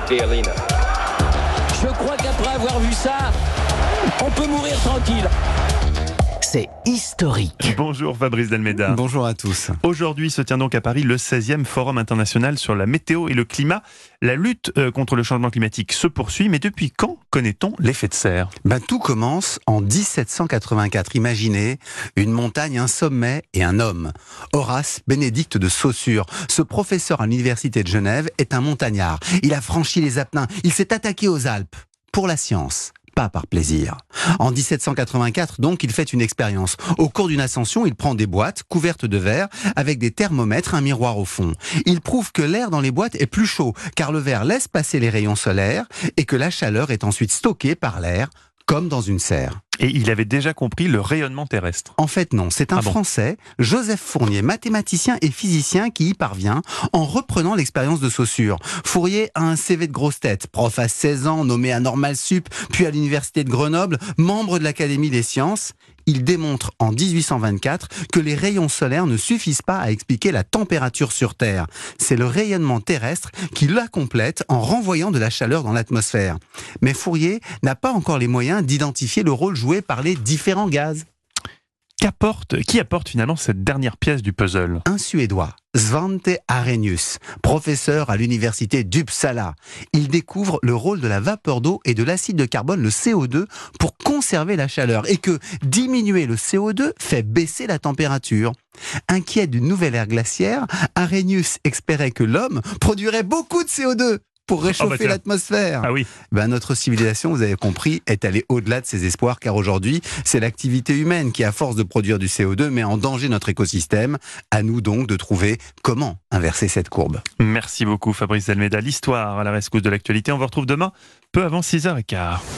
Je crois qu'après avoir vu ça, on peut mourir tranquille. C'est historique. Bonjour Fabrice Delmeda. Bonjour à tous. Aujourd'hui se tient donc à Paris le 16e Forum international sur la météo et le climat. La lutte contre le changement climatique se poursuit, mais depuis quand connaît-on l'effet de serre ? Tout commence en 1784. Imaginez une montagne, un sommet et un homme. Horace Bénédicte de Saussure. Ce professeur à l'université de Genève est un montagnard. Il a franchi les Apennins. Il s'est attaqué aux Alpes. Pour la science. Pas par plaisir. En 1784, donc, il fait une expérience. Au cours d'une ascension, il prend des boîtes couvertes de verre avec des thermomètres, un miroir au fond. Il prouve que l'air dans les boîtes est plus chaud, car le verre laisse passer les rayons solaires et que la chaleur est ensuite stockée par l'air, comme dans une serre. Et il avait déjà compris le rayonnement terrestre. En fait, non. C'est un Français, Joseph Fournier, mathématicien et physicien, qui y parvient en reprenant l'expérience de Saussure. Fourier a un CV de grosse tête. Prof à 16 ans, nommé à Normal Sup, puis à l'université de Grenoble, membre de l'Académie des sciences. Il démontre en 1824 que les rayons solaires ne suffisent pas à expliquer la température sur Terre. C'est le rayonnement terrestre qui la complète en renvoyant de la chaleur dans l'atmosphère. Mais Fourier n'a pas encore les moyens d'identifier le rôle joué par les différents gaz. Qui apporte finalement cette dernière pièce du puzzle ? Un Suédois, Svante Arrhenius, professeur à l'université d'Uppsala. Il découvre le rôle de la vapeur d'eau et de l'acide de carbone, le CO2, pour conserver la chaleur et que diminuer le CO2 fait baisser la température. Inquiet d'une nouvelle ère glaciaire, Arrhenius espérait que l'homme produirait beaucoup de CO2 pour réchauffer l'atmosphère. Ah oui. Notre civilisation, vous avez compris, est allée au-delà de ses espoirs, car aujourd'hui, c'est l'activité humaine qui, à force de produire du CO2, met en danger notre écosystème. À nous donc de trouver comment inverser cette courbe. Merci beaucoup Fabrice Delmeda. L'histoire à la rescousse de l'actualité, on vous retrouve demain, peu avant 6h15.